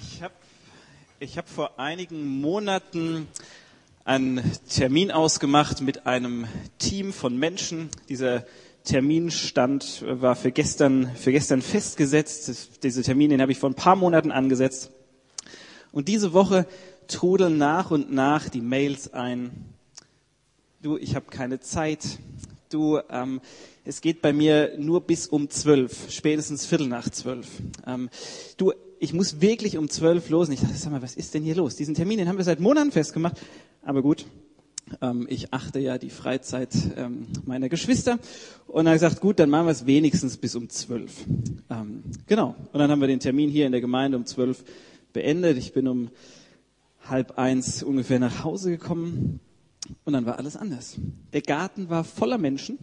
Ich hab vor einigen Monaten einen Termin ausgemacht mit einem Team von Menschen. Dieser Terminstand war für gestern festgesetzt. Dieser Termin, den habe ich vor ein paar Monaten angesetzt. Und diese Woche trudeln nach und nach die Mails ein. Du, ich habe keine Zeit. Du, es geht bei mir nur bis um 12, spätestens 11:45. Du, ich muss wirklich um 12 los. Und ich dachte, sag mal, was ist denn hier los? Diesen Termin, den haben wir seit Monaten festgemacht. Aber gut, ich achte ja die Freizeit meiner Geschwister. Und dann habe ich gesagt, gut, dann machen wir es wenigstens bis um 12. Genau. Und dann haben wir den Termin hier in der Gemeinde um 12 beendet. Ich bin um 12:30 ungefähr nach Hause gekommen. Und dann war alles anders. Der Garten war voller Menschen.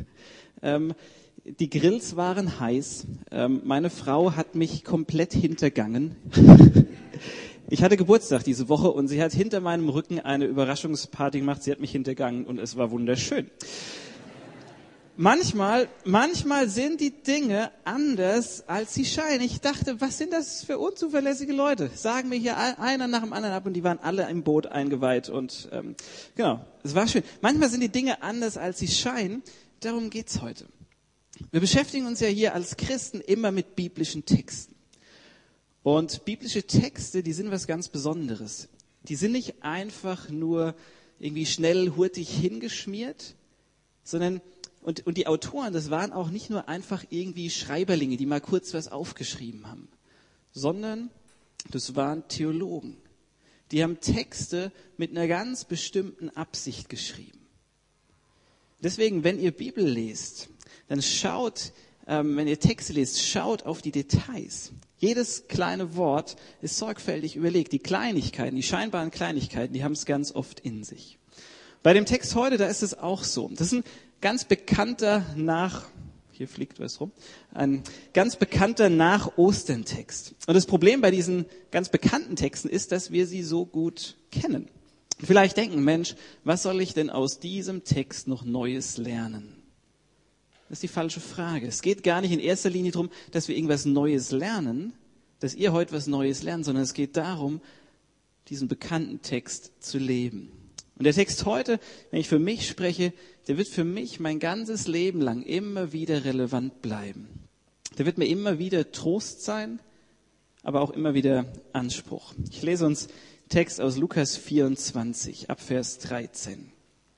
Die Grills waren heiß. Meine Frau hat mich komplett hintergangen. Ich hatte Geburtstag diese Woche und sie hat hinter meinem Rücken eine Überraschungsparty gemacht. Sie hat mich hintergangen und es war wunderschön. Manchmal sind die Dinge anders, als sie scheinen. Ich dachte, was sind das für unzuverlässige Leute? Sagen mir hier einer nach dem anderen ab und die waren alle im Boot eingeweiht. Und genau, es war schön. Manchmal sind die Dinge anders, als sie scheinen. Darum geht's heute. Wir beschäftigen uns ja hier als Christen immer mit biblischen Texten. Und biblische Texte, die sind was ganz Besonderes. Die sind nicht einfach nur irgendwie schnell, hurtig hingeschmiert, sondern und die Autoren, das waren auch nicht nur einfach irgendwie Schreiberlinge, die mal kurz was aufgeschrieben haben, sondern das waren Theologen. Die haben Texte mit einer ganz bestimmten Absicht geschrieben. Deswegen, wenn ihr Bibel lest, dann schaut, wenn ihr Texte lest, schaut auf die Details. Jedes kleine Wort ist sorgfältig überlegt. Die Kleinigkeiten, die scheinbaren Kleinigkeiten, die haben es ganz oft in sich. Bei dem Text heute, da ist es auch so. Das ist ein ganz bekannter hier fliegt was rum, ein ganz bekannter Nach-Ostern-Text. Und das Problem bei diesen ganz bekannten Texten ist, dass wir sie so gut kennen. Und vielleicht denken, Mensch, was soll ich denn aus diesem Text noch Neues lernen? Das ist die falsche Frage. Es geht gar nicht in erster Linie darum, dass wir irgendwas Neues lernen, dass ihr heute was Neues lernt, sondern es geht darum, diesen bekannten Text zu leben. Und der Text heute, wenn ich für mich spreche, der wird für mich mein ganzes Leben lang immer wieder relevant bleiben. Der wird mir immer wieder Trost sein, aber auch immer wieder Anspruch. Ich lese uns Text aus Lukas 24, ab Vers 13.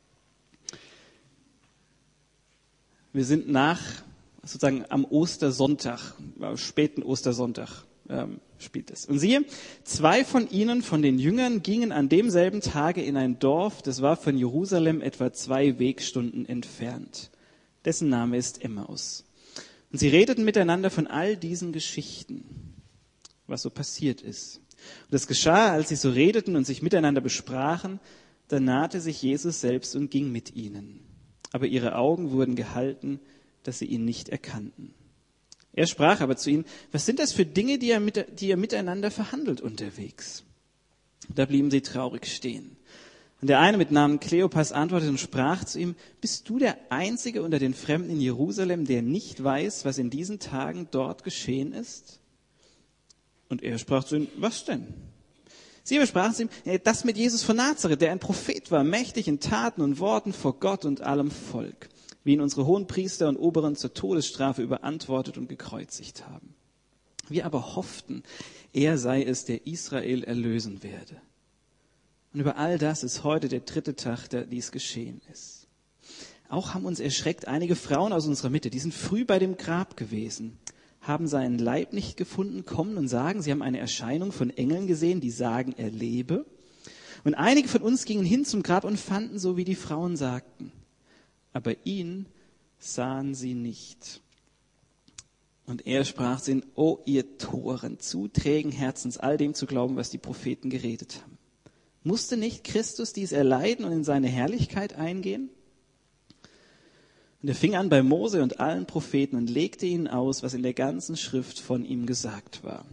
Wir sind sozusagen am Ostersonntag, späten Ostersonntag spielt es. Und siehe, 2 von ihnen, von den Jüngern, gingen an demselben Tage in ein Dorf, das war von Jerusalem etwa 2 Wegstunden entfernt. Dessen Name ist Emmaus. Und sie redeten miteinander von all diesen Geschichten, was so passiert ist. Und es geschah, als sie so redeten und sich miteinander besprachen, da nahte sich Jesus selbst und ging mit ihnen. Aber ihre Augen wurden gehalten, dass sie ihn nicht erkannten. Er sprach aber zu ihnen, was sind das für Dinge, die ihr miteinander verhandelt unterwegs? Da blieben sie traurig stehen. Und der eine mit Namen Kleopas antwortete und sprach zu ihm, bist du der Einzige unter den Fremden in Jerusalem, der nicht weiß, was in diesen Tagen dort geschehen ist? Und er sprach zu ihm, was denn? Sie aber sprachen zu ihm, das mit Jesus von Nazareth, der ein Prophet war, mächtig in Taten und Worten vor Gott und allem Volk, wie ihn unsere Hohenpriester und Oberen zur Todesstrafe überantwortet und gekreuzigt haben. Wir aber hofften, er sei es, der Israel erlösen werde. Und über all das ist heute der 3. Tag, da dies geschehen ist. Auch haben uns erschreckt einige Frauen aus unserer Mitte, die sind früh bei dem Grab gewesen, haben seinen Leib nicht gefunden, kommen und sagen, sie haben eine Erscheinung von Engeln gesehen, die sagen, er lebe. Und einige von uns gingen hin zum Grab und fanden so, wie die Frauen sagten. Aber ihn sahen sie nicht. Und er sprach zu ihnen, o ihr Toren, zu trägen Herzens, all dem zu glauben, was die Propheten geredet haben. Musste nicht Christus dies erleiden und in seine Herrlichkeit eingehen? Und er fing an bei Mose und allen Propheten und legte ihnen aus, was in der ganzen Schrift von ihm gesagt war.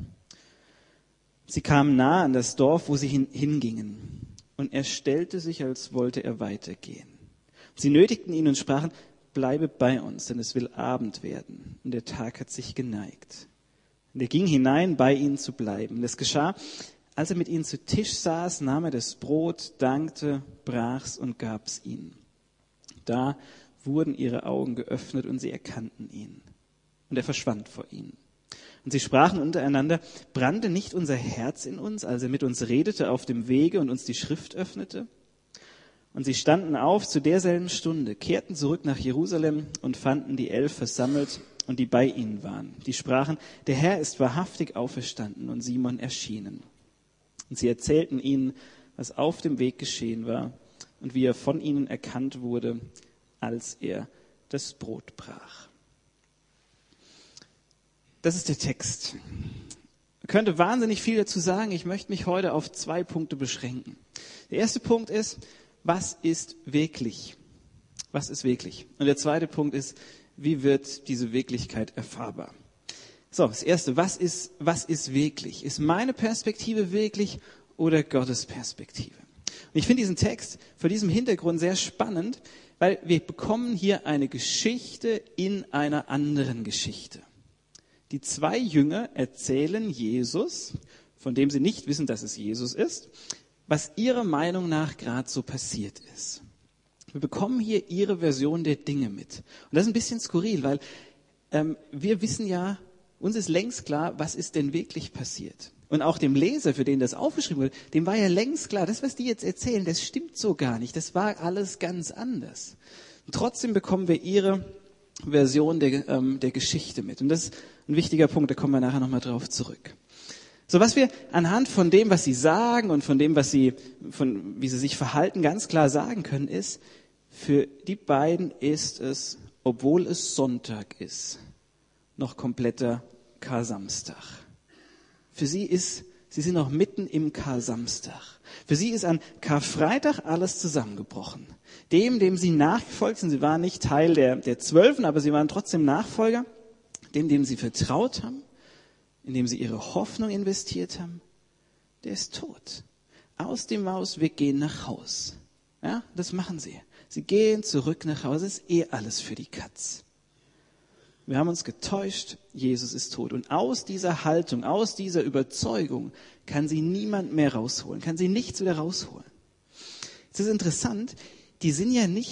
Sie kamen nahe an das Dorf, wo sie hingingen. Und er stellte sich, als wollte er weitergehen. Sie nötigten ihn und sprachen, bleibe bei uns, denn es will Abend werden und der Tag hat sich geneigt. Und er ging hinein, bei ihnen zu bleiben. Das geschah, als er mit ihnen zu Tisch saß, nahm er das Brot, dankte, brach's und gab's ihnen. Da wurden ihre Augen geöffnet und sie erkannten ihn. Und er verschwand vor ihnen. Und sie sprachen untereinander, brannte nicht unser Herz in uns, als er mit uns redete auf dem Wege und uns die Schrift öffnete? Und sie standen auf zu derselben Stunde, kehrten zurück nach Jerusalem und fanden die 11 versammelt und die bei ihnen waren. Die sprachen, der Herr ist wahrhaftig auferstanden und Simon erschienen. Und sie erzählten ihnen, was auf dem Weg geschehen war und wie er von ihnen erkannt wurde, als er das Brot brach. Das ist der Text. Man könnte wahnsinnig viel dazu sagen. Ich möchte mich heute auf 2 Punkte beschränken. Der erste Punkt ist, was ist wirklich? Was ist wirklich? Und der zweite Punkt ist, wie wird diese Wirklichkeit erfahrbar? So, das erste, was ist wirklich? Ist meine Perspektive wirklich oder Gottes Perspektive? Und ich finde diesen Text vor diesem Hintergrund sehr spannend, weil wir bekommen hier eine Geschichte in einer anderen Geschichte. Die 2 Jünger erzählen Jesus, von dem sie nicht wissen, dass es Jesus ist, was ihrer Meinung nach gerade so passiert ist. Wir bekommen hier ihre Version der Dinge mit. Und das ist ein bisschen skurril, weil wir wissen ja, uns ist längst klar, was ist denn wirklich passiert. Und auch dem Leser, für den das aufgeschrieben wurde, dem war ja längst klar, das, was die jetzt erzählen, das stimmt so gar nicht. Das war alles ganz anders. Und trotzdem bekommen wir ihre Version der Geschichte mit. Und das ist ein wichtiger Punkt, da kommen wir nachher nochmal drauf zurück. So, was wir anhand von dem, was sie sagen und von dem, wie sie sich verhalten, ganz klar sagen können, ist, für die beiden ist es, obwohl es Sonntag ist, noch kompletter Kar-Samstag. Für sie sind noch mitten im Kar-Samstag. Für sie ist an Karfreitag alles zusammengebrochen. Dem sie nachgefolgt sind, sie waren nicht Teil der 12, aber sie waren trotzdem Nachfolger, dem sie vertraut haben, in dem sie ihre Hoffnung investiert haben, der ist tot. Aus dem Haus, wir gehen nach Haus. Ja, das machen sie. Sie gehen zurück nach Hause, ist alles für die Katz. Wir haben uns getäuscht, Jesus ist tot. Und aus dieser Haltung, aus dieser Überzeugung kann sie niemand mehr rausholen, kann sie nichts wieder rausholen. Es ist interessant, diese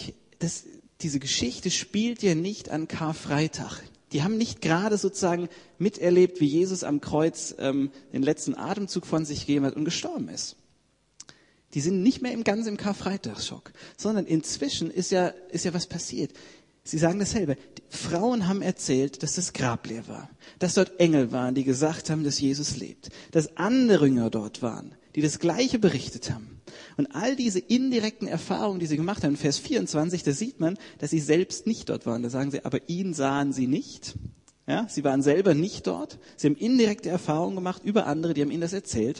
Geschichte spielt ja nicht an Karfreitag. Die haben nicht gerade sozusagen miterlebt, wie Jesus am Kreuz den letzten Atemzug von sich gegeben hat und gestorben ist. Die sind nicht mehr ganz im Karfreitagsschock, sondern inzwischen ist ja was passiert. Sie sagen dasselbe. Die Frauen haben erzählt, dass das Grab leer war, dass dort Engel waren, die gesagt haben, dass Jesus lebt, dass andere Jünger dort waren, die das Gleiche berichtet haben. Und all diese indirekten Erfahrungen, die sie gemacht haben, in Vers 24, da sieht man, dass sie selbst nicht dort waren. Da sagen sie, aber ihn sahen sie nicht. Ja, sie waren selber nicht dort. Sie haben indirekte Erfahrungen gemacht über andere, die haben ihnen das erzählt.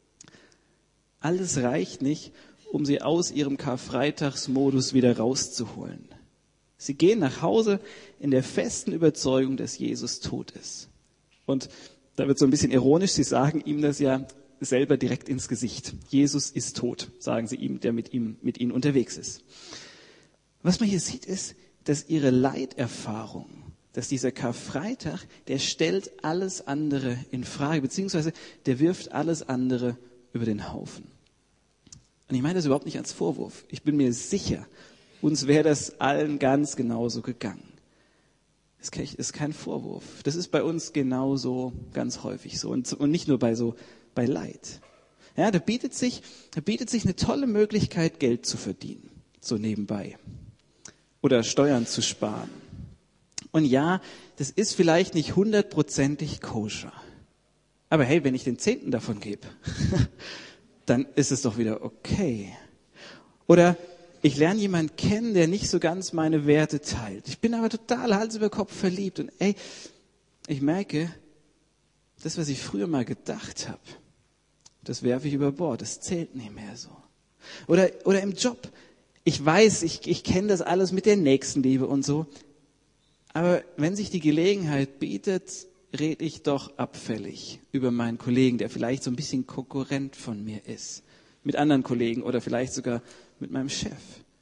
Alles reicht nicht, um sie aus ihrem Karfreitagsmodus wieder rauszuholen. Sie gehen nach Hause in der festen Überzeugung, dass Jesus tot ist. Und da wird so ein bisschen ironisch, sie sagen ihm das ja selber direkt ins Gesicht. Jesus ist tot, sagen sie ihm, der mit ihnen unterwegs ist. Was man hier sieht, ist, dass ihre Leiterfahrung, dass dieser Karfreitag, der stellt alles andere in Frage, beziehungsweise der wirft alles andere über den Haufen. Und ich meine das überhaupt nicht als Vorwurf. Ich bin mir sicher, uns wäre das allen ganz genauso gegangen. Das ist kein Vorwurf. Das ist bei uns genauso ganz häufig so. Und nicht nur bei Leid. Ja, da bietet sich eine tolle Möglichkeit, Geld zu verdienen. So nebenbei. Oder Steuern zu sparen. Und ja, das ist vielleicht nicht 100%ig koscher. Aber hey, wenn ich den 10. davon gebe, dann ist es doch wieder okay. Oder ich lerne jemanden kennen, der nicht so ganz meine Werte teilt. Ich bin aber total Hals über Kopf verliebt. Und ich merke, das, was ich früher mal gedacht habe, das werfe ich über Bord. Das zählt nicht mehr so. Oder im Job. Ich weiß, ich kenne das alles mit der Nächstenliebe und so. Aber wenn sich die Gelegenheit bietet, rede ich doch abfällig über meinen Kollegen, der vielleicht so ein bisschen Konkurrent von mir ist. Mit anderen Kollegen oder vielleicht sogar mit meinem Chef.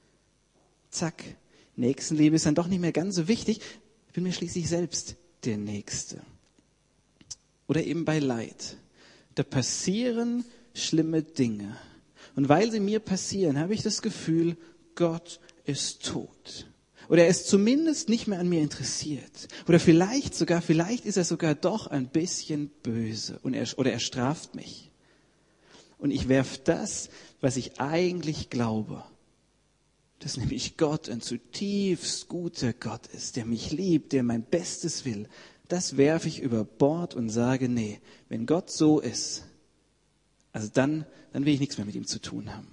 Zack, Nächstenliebe ist dann doch nicht mehr ganz so wichtig. Ich bin mir schließlich selbst der Nächste. oder eben bei Leid, da passieren schlimme Dinge. Und weil sie mir passieren, habe ich das Gefühl, Gott ist tot. Oder er ist zumindest nicht mehr an mir interessiert. Oder vielleicht ist er sogar doch ein bisschen böse oder er straft mich. Und ich werfe das, was ich eigentlich glaube, dass nämlich Gott ein zutiefst guter Gott ist, der mich liebt, der mein Bestes will, das werfe ich über Bord und sage, nee, wenn Gott so ist, also dann will ich nichts mehr mit ihm zu tun haben.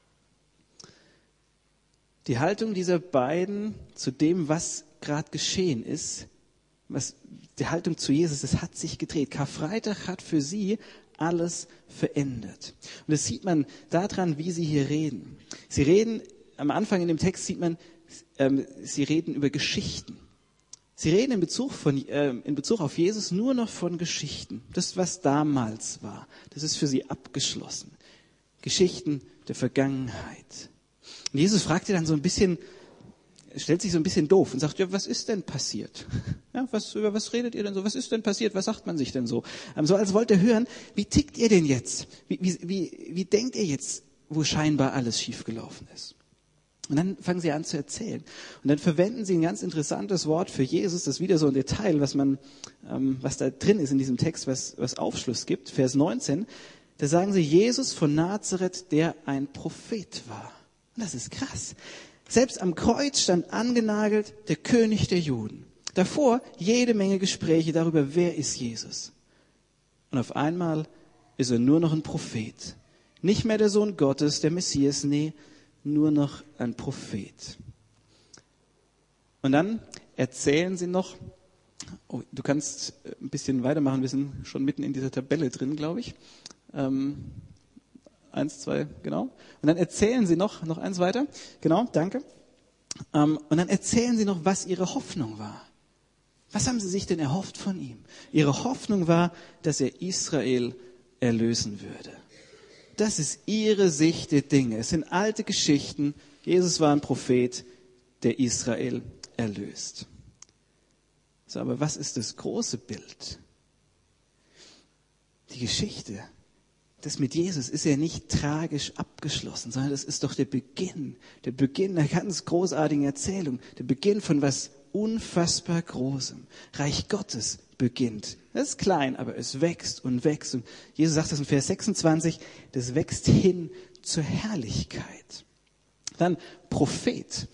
Die Haltung dieser beiden zu dem, was gerade geschehen ist, die Haltung zu Jesus, das hat sich gedreht. Karfreitag hat für sie alles verändert. Und das sieht man daran, wie sie hier reden. Sie reden, am Anfang in dem Text sieht man, sie reden über Geschichten. Sie reden in Bezug auf Jesus nur noch von Geschichten. Das, was damals war, das ist für sie abgeschlossen. Geschichten der Vergangenheit. Und Jesus fragt sie dann so ein bisschen, stellt sich so ein bisschen doof und sagt, ja, was ist denn passiert? Ja, über was redet ihr denn so? Was ist denn passiert? Was sagt man sich denn so? So als wollt ihr hören, wie tickt ihr denn jetzt? Wie denkt ihr jetzt, wo scheinbar alles schiefgelaufen ist? Und dann fangen sie an zu erzählen. Und dann verwenden sie ein ganz interessantes Wort für Jesus, das ist wieder so ein Detail, was da drin ist in diesem Text, was Aufschluss gibt. Vers 19, da sagen sie, Jesus von Nazareth, der ein Prophet war. Und das ist krass. Selbst am Kreuz stand angenagelt der König der Juden. Davor jede Menge Gespräche darüber, wer ist Jesus. Und auf einmal ist er nur noch ein Prophet. Nicht mehr der Sohn Gottes, der Messias, nee, nur noch ein Prophet. Und dann erzählen sie noch, du kannst ein bisschen weitermachen, wir sind schon mitten in dieser Tabelle drin, glaube ich. 1, 2, genau. Und dann erzählen sie noch eins weiter. Genau, danke. Und dann erzählen sie noch, was ihre Hoffnung war. Was haben sie sich denn erhofft von ihm? Ihre Hoffnung war, dass er Israel erlösen würde. Das ist ihre Sicht der Dinge. Es sind alte Geschichten. Jesus war ein Prophet, der Israel erlöst. So, aber was ist das große Bild? Die Geschichte, das mit Jesus ist ja nicht tragisch abgeschlossen, sondern das ist doch der Beginn einer ganz großartigen Erzählung, der Beginn von was unfassbar Großem. Reich Gottes beginnt. Das ist klein, aber es wächst und wächst. Und Jesus sagt das in Vers 26, das wächst hin zur Herrlichkeit. Dann Prophet.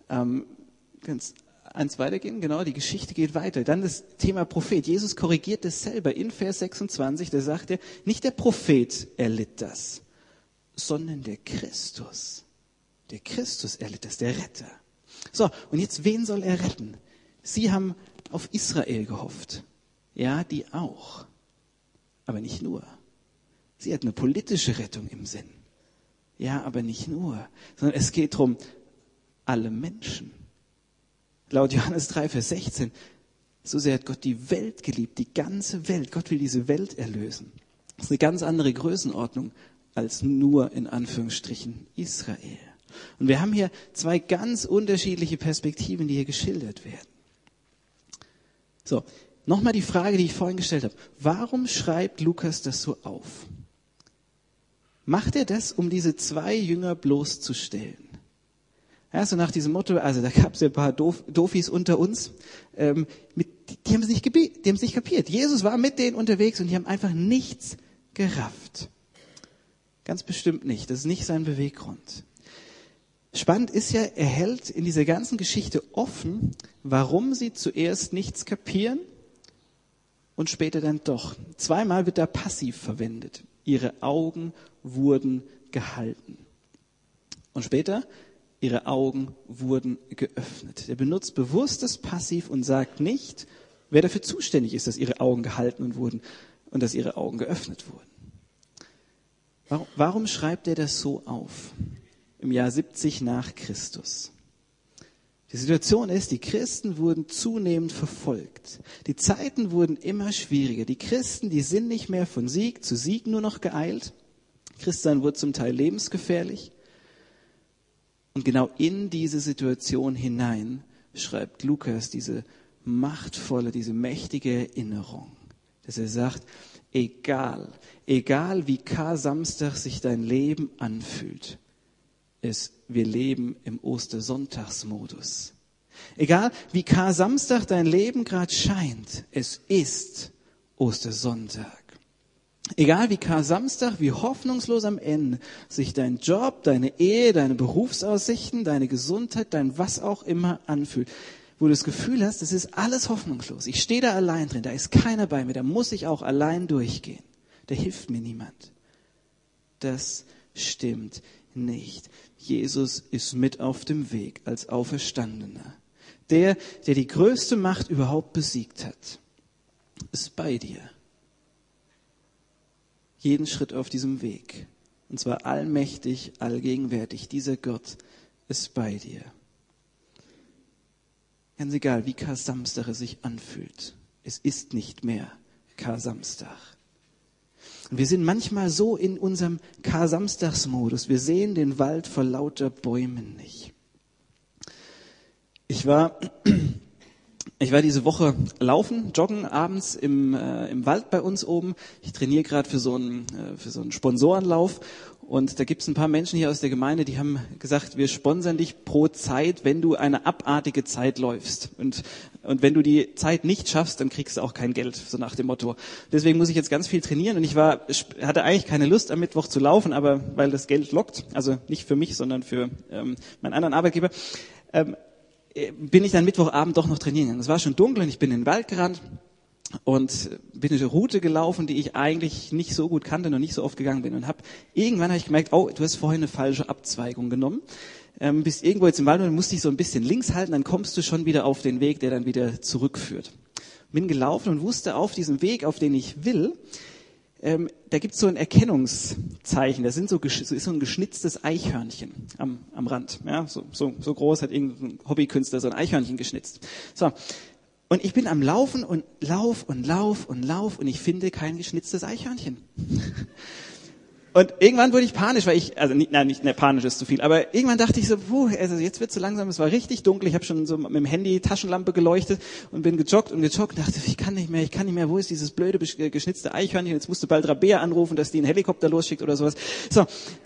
Ganz eins weitergehen, genau, die Geschichte geht weiter. Dann das Thema Prophet. Jesus korrigiert das selber in Vers 26, da sagt er, nicht der Prophet erlitt das, sondern der Christus. Der Christus erlitt das, der Retter. So, und jetzt, wen soll er retten? Sie haben auf Israel gehofft. Ja, die auch. Aber nicht nur. Sie hat eine politische Rettung im Sinn. Ja, aber nicht nur. Sondern es geht darum, alle Menschen. Laut Johannes 3, Vers 16, so sehr hat Gott die Welt geliebt, die ganze Welt. Gott will diese Welt erlösen. Das ist eine ganz andere Größenordnung als nur in Anführungsstrichen Israel. Und wir haben hier zwei ganz unterschiedliche Perspektiven, die hier geschildert werden. So, nochmal die Frage, die ich vorhin gestellt habe. Warum schreibt Lukas das so auf? Macht er das, um diese zwei Jünger bloßzustellen? Ja, so nach diesem Motto, also da gab es ja ein paar Dofis unter uns, die haben es nicht kapiert. Jesus war mit denen unterwegs und die haben einfach nichts gerafft. Ganz bestimmt nicht, das ist nicht sein Beweggrund. Spannend ist ja, er hält in dieser ganzen Geschichte offen, warum sie zuerst nichts kapieren und später dann doch. Zweimal wird da passiv verwendet. Ihre Augen wurden gehalten. Und später, ihre Augen wurden geöffnet. Er benutzt bewusst das Passiv und sagt nicht, wer dafür zuständig ist, dass ihre Augen gehalten wurden und dass ihre Augen geöffnet wurden. Warum schreibt er das so auf? Im Jahr 70 nach Christus. Die Situation ist, die Christen wurden zunehmend verfolgt. Die Zeiten wurden immer schwieriger. Die Christen, die sind nicht mehr von Sieg zu Sieg nur noch geeilt. Christsein wurde zum Teil lebensgefährlich. Und genau in diese Situation hinein schreibt Lukas diese machtvolle, diese mächtige Erinnerung. dass er sagt, egal wie Kar-Samstag sich dein Leben anfühlt, wir leben im Ostersonntagsmodus. Egal wie Kar-Samstag dein Leben gerade scheint, es ist Ostersonntag. Egal wie Kar-Samstag, wie hoffnungslos am Ende sich dein Job, deine Ehe, deine Berufsaussichten, deine Gesundheit, dein was auch immer anfühlt, wo du das Gefühl hast, das ist alles hoffnungslos. Ich stehe da allein drin, da ist keiner bei mir, da muss ich auch allein durchgehen. Da hilft mir niemand. Das stimmt nicht. Jesus ist mit auf dem Weg als Auferstandener. Der die größte Macht überhaupt besiegt hat, ist bei dir. Jeden Schritt auf diesem Weg. Und zwar allmächtig, allgegenwärtig. Dieser Gott ist bei dir. Ganz egal, wie Kar-Samstag es sich anfühlt. Es ist nicht mehr Kar-Samstag. Und wir sind manchmal so in unserem Kar-Samstagsmodus. Wir sehen den Wald vor lauter Bäumen nicht. Ich war diese Woche joggen abends im Wald bei uns oben. Ich trainiere gerade für so einen Sponsorenlauf. Und da gibt es ein paar Menschen hier aus der Gemeinde, die haben gesagt, wir sponsern dich pro Zeit, wenn du eine abartige Zeit läufst. Und wenn du die Zeit nicht schaffst, dann kriegst du auch kein Geld, so nach dem Motto. Deswegen muss ich jetzt ganz viel trainieren. Und ich hatte eigentlich keine Lust, am Mittwoch zu laufen, aber weil das Geld lockt, also nicht für mich, sondern für meinen anderen Arbeitgeber, bin ich dann Mittwochabend doch noch trainieren gegangen. Es war schon dunkel und ich bin in den Wald gerannt und bin eine Route gelaufen, die ich eigentlich nicht so gut kannte, noch nicht so oft gegangen bin. Und irgendwann habe ich gemerkt, oh, du hast vorhin eine falsche Abzweigung genommen. Bist irgendwo jetzt im Wald und du musst dich so ein bisschen links halten, dann kommst du schon wieder auf den Weg, der dann wieder zurückführt. Bin gelaufen und wusste auf diesem Weg, auf den ich will, da gibt's so ein Erkennungszeichen. Das ist so ein geschnitztes Eichhörnchen am Rand. Ja, so groß hat irgendein Hobbykünstler so ein Eichhörnchen geschnitzt. So. Und ich bin am Laufen und lauf und ich finde kein geschnitztes Eichhörnchen. Und irgendwann wurde ich panisch, weil panisch ist zu viel, aber irgendwann dachte ich so, also jetzt wird's so langsam, es war richtig dunkel, ich habe schon so mit dem Handy Taschenlampe geleuchtet und bin gejoggt und dachte, ich kann nicht mehr, wo ist dieses blöde geschnitzte Eichhörnchen, jetzt musst du bald Rabea anrufen, dass die einen Helikopter losschickt oder sowas. So.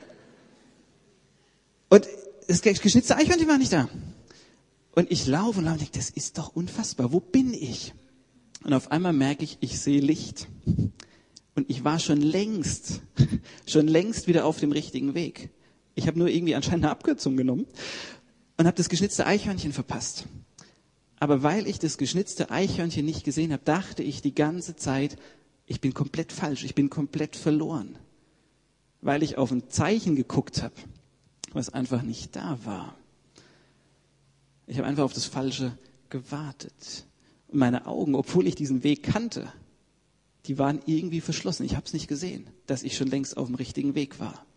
Und das geschnitzte Eichhörnchen war nicht da. Und ich laufe und denke, das ist doch unfassbar, wo bin ich? Und auf einmal merke ich sehe Licht. Und ich war schon längst wieder auf dem richtigen Weg. Ich habe nur irgendwie anscheinend eine Abkürzung genommen und habe das geschnitzte Eichhörnchen verpasst. Aber weil ich das geschnitzte Eichhörnchen nicht gesehen habe, dachte ich die ganze Zeit, ich bin komplett falsch, ich bin komplett verloren. Weil ich auf ein Zeichen geguckt habe, was einfach nicht da war. Ich habe einfach auf das Falsche gewartet. Und meine Augen, obwohl ich diesen Weg kannte, die waren irgendwie verschlossen. Ich habe es nicht gesehen, dass ich schon längst auf dem richtigen Weg war.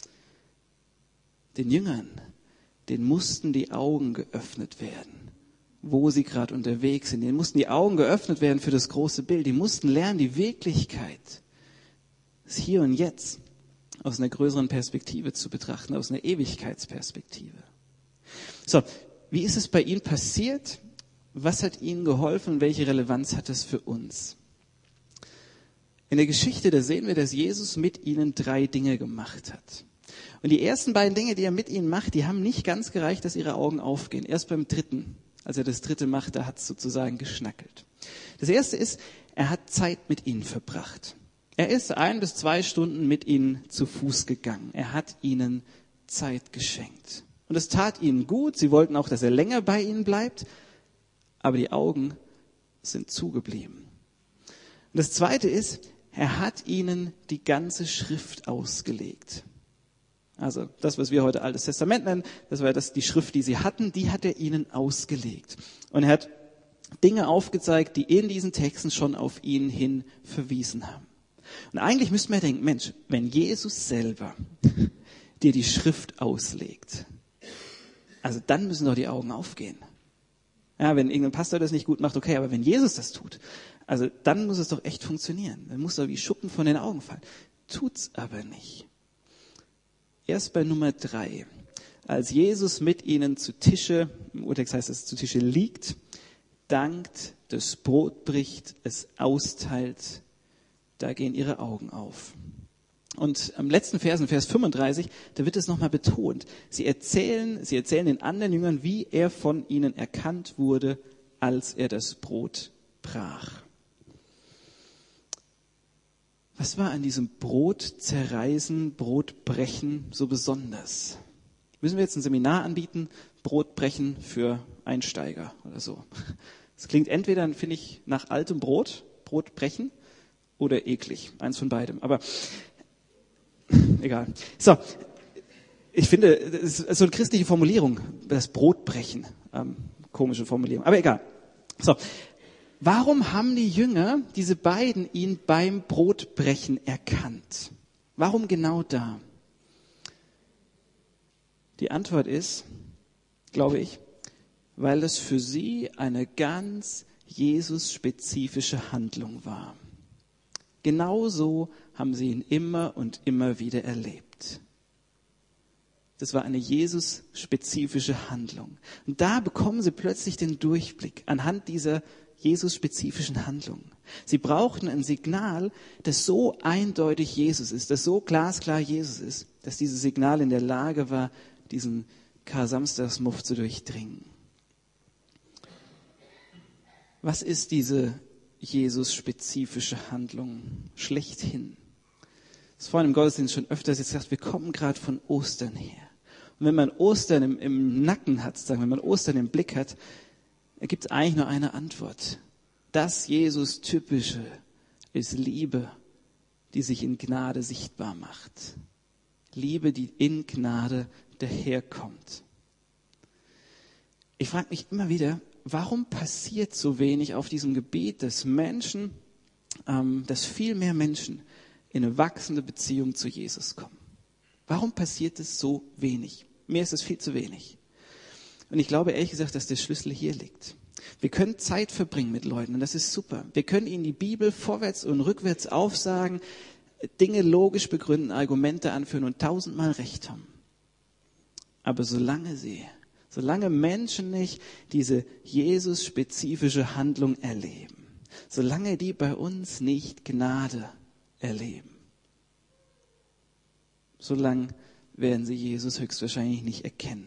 Den Jüngern, denen mussten die Augen geöffnet werden, wo sie gerade unterwegs sind. Denen mussten die Augen geöffnet werden für das große Bild. Die mussten lernen, die Wirklichkeit, das Hier und Jetzt, aus einer größeren Perspektive zu betrachten, aus einer Ewigkeitsperspektive. So, wie ist es bei Ihnen passiert? Was hat Ihnen geholfen und welche Relevanz hat es für uns? In der Geschichte, da sehen wir, dass Jesus mit ihnen 3 Dinge gemacht hat. Und die ersten beiden Dinge, die er mit ihnen macht, die haben nicht ganz gereicht, dass ihre Augen aufgehen. Erst beim dritten, als er das dritte macht, da hat es sozusagen geschnackelt. Das erste ist, er hat Zeit mit ihnen verbracht. Er ist 1 bis 2 Stunden mit ihnen zu Fuß gegangen. Er hat ihnen Zeit geschenkt. Und es tat ihnen gut. Sie wollten auch, dass er länger bei ihnen bleibt. Aber die Augen sind zugeblieben. Und das zweite ist, er hat ihnen die ganze Schrift ausgelegt. Also das, was wir heute Altes Testament nennen, das war die Schrift, die sie hatten, die hat er ihnen ausgelegt. Und er hat Dinge aufgezeigt, die in diesen Texten schon auf ihn hin verwiesen haben. Und eigentlich müssten wir denken, Mensch, wenn Jesus selber dir die Schrift auslegt, also dann müssen doch die Augen aufgehen. Ja, wenn irgendein Pastor das nicht gut macht, okay, aber wenn Jesus das tut, also dann muss es doch echt funktionieren. Dann muss doch wie Schuppen von den Augen fallen. Tut's aber nicht. Erst bei Nummer 3. Als Jesus mit ihnen zu Tische, im Urtext heißt es, zu Tische liegt, dankt, das Brot bricht, es austeilt, Da gehen ihre Augen auf. Und am letzten Vers, in Vers 35, da wird es nochmal betont. Sie erzählen den anderen Jüngern, wie er von ihnen erkannt wurde, als er das Brot brach. Was war an diesem Brotzerreißen, Brotbrechen so besonders? Müssen wir jetzt ein Seminar anbieten, Brotbrechen für Einsteiger oder so? Das klingt entweder, finde ich, nach altem Brotbrechen, oder eklig. Eins von beidem. Aber egal. So, ich finde, es ist so eine christliche Formulierung, das Brotbrechen. Komische Formulierung, aber egal. So, warum haben die Jünger, diese beiden, ihn beim Brotbrechen erkannt? Warum genau da? Die Antwort ist, glaube ich, weil es für sie eine ganz Jesus-spezifische Handlung war. Genauso haben sie ihn immer und immer wieder erlebt. Das war eine Jesus-spezifische Handlung. Und da bekommen sie plötzlich den Durchblick anhand dieser Jesus-spezifischen Handlung. Sie brauchten ein Signal, das so eindeutig Jesus ist, das so glasklar Jesus ist, dass dieses Signal in der Lage war, diesen Kar-Samstagsmuff zu durchdringen. Was ist diese Jesus-spezifische Handlung schlechthin? Das ist vorhin im Gottesdienst schon öfters jetzt gesagt, wir kommen gerade von Ostern her. Und wenn man Ostern im Nacken hat, wenn man Ostern im Blick hat, gibt es eigentlich nur eine Antwort. Das Jesus-Typische ist Liebe, die sich in Gnade sichtbar macht. Liebe, die in Gnade daherkommt. Ich frage mich immer wieder, warum passiert so wenig auf diesem Gebiet, dass viel mehr Menschen in eine wachsende Beziehung zu Jesus kommen? Warum passiert es so wenig? Mir ist es viel zu wenig. Und ich glaube ehrlich gesagt, dass der Schlüssel hier liegt. Wir können Zeit verbringen mit Leuten und das ist super. Wir können ihnen die Bibel vorwärts und rückwärts aufsagen, Dinge logisch begründen, Argumente anführen und 1000-mal recht haben. Aber solange Menschen nicht diese Jesus-spezifische Handlung erleben, solange die bei uns nicht Gnade erleben, solange werden sie Jesus höchstwahrscheinlich nicht erkennen.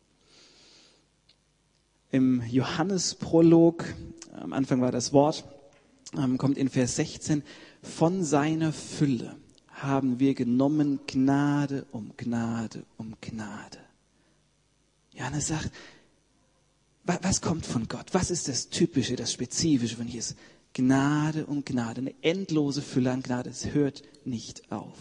Im Johannesprolog, am Anfang war das Wort, kommt in Vers 16, von seiner Fülle haben wir genommen Gnade um Gnade um Gnade. Johannes sagt, was kommt von Gott? Was ist das Typische, das Spezifische von Jesus? Gnade um Gnade, eine endlose Fülle an Gnade. Es hört nicht auf.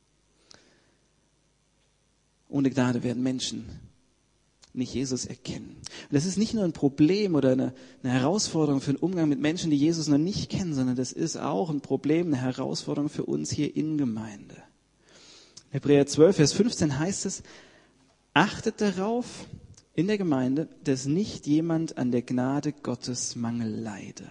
Ohne Gnade werden Menschen nicht Jesus erkennen. Und das ist nicht nur ein Problem oder eine Herausforderung für den Umgang mit Menschen, die Jesus noch nicht kennen, sondern das ist auch ein Problem, eine Herausforderung für uns hier in Gemeinde. In Hebräer 12, Vers 15 heißt es, achtet darauf in der Gemeinde, dass nicht jemand an der Gnade Gottes Mangel leide.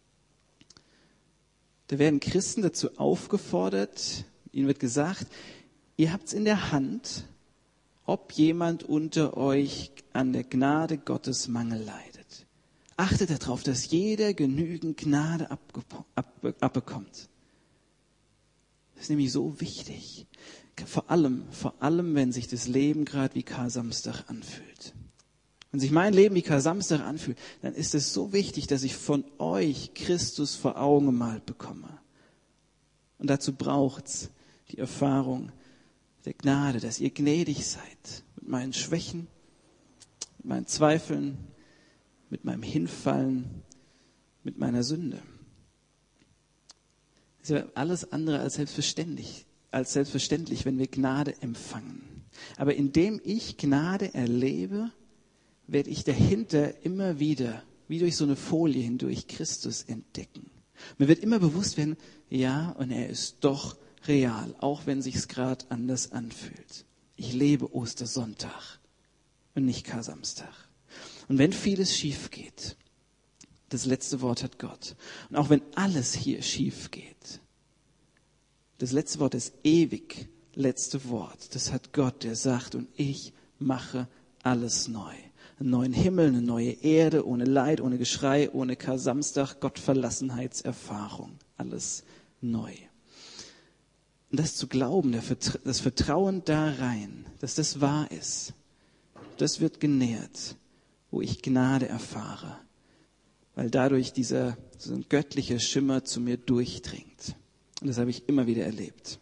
Da werden Christen dazu aufgefordert, ihnen wird gesagt, ihr habt es in der Hand, ob jemand unter euch an der Gnade Gottes Mangel leidet. Achtet darauf, dass jeder genügend Gnade abbekommt. Das ist nämlich so wichtig. Vor allem, wenn sich das Leben gerade wie Kar-Samstag anfühlt. Wenn sich mein Leben wie Kar-Samstag anfühlt, dann ist es so wichtig, dass ich von euch Christus vor Augen gemalt bekomme. Und dazu braucht's die Erfahrung der Gnade, dass ihr gnädig seid mit meinen Schwächen, mit meinen Zweifeln, mit meinem Hinfallen, mit meiner Sünde. Das ist ja alles andere als selbstverständlich, wenn wir Gnade empfangen. Aber indem ich Gnade erlebe, werde ich dahinter immer wieder, wie durch so eine Folie hindurch, Christus entdecken. Mir wird immer bewusst werden, ja, und er ist doch real, auch wenn sich's gerade anders anfühlt. Ich lebe Ostersonntag und nicht Kar-Samstag. Und wenn vieles schief geht, das letzte Wort hat Gott. Und auch wenn alles hier schief geht, das letzte Wort, das ewig letzte Wort, das hat Gott, der sagt, und ich mache alles neu. Einen neuen Himmel, eine neue Erde, ohne Leid, ohne Geschrei, ohne Kar-Samstag, Gottverlassenheitserfahrung. Alles neu. Und das zu glauben, das Vertrauen da rein, dass das wahr ist, das wird genährt, wo ich Gnade erfahre, weil dadurch so ein göttlicher Schimmer zu mir durchdringt. Und das habe ich immer wieder erlebt.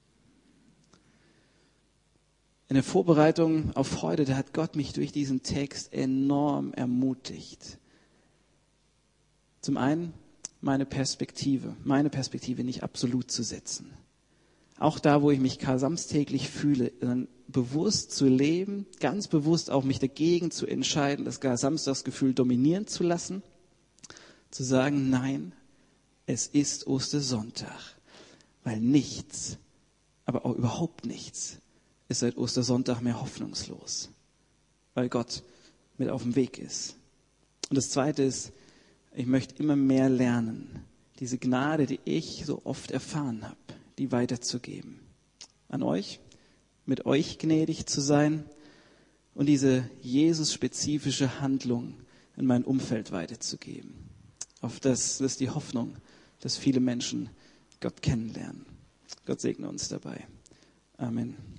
In der Vorbereitung auf heute, da hat Gott mich durch diesen Text enorm ermutigt. Zum einen meine Perspektive nicht absolut zu setzen. Auch da, wo ich mich samstäglich fühle, dann bewusst zu leben, ganz bewusst auch mich dagegen zu entscheiden, das Samstagsgefühl dominieren zu lassen, zu sagen, nein, es ist Ostersonntag, weil nichts, aber auch überhaupt nichts, ist seit Ostersonntag mehr hoffnungslos, weil Gott mit auf dem Weg ist. Und das Zweite ist, ich möchte immer mehr lernen, diese Gnade, die ich so oft erfahren habe, die weiterzugeben. An euch, mit euch gnädig zu sein und diese Jesus-spezifische Handlung in mein Umfeld weiterzugeben. Auf das ist die Hoffnung, dass viele Menschen Gott kennenlernen. Gott segne uns dabei. Amen.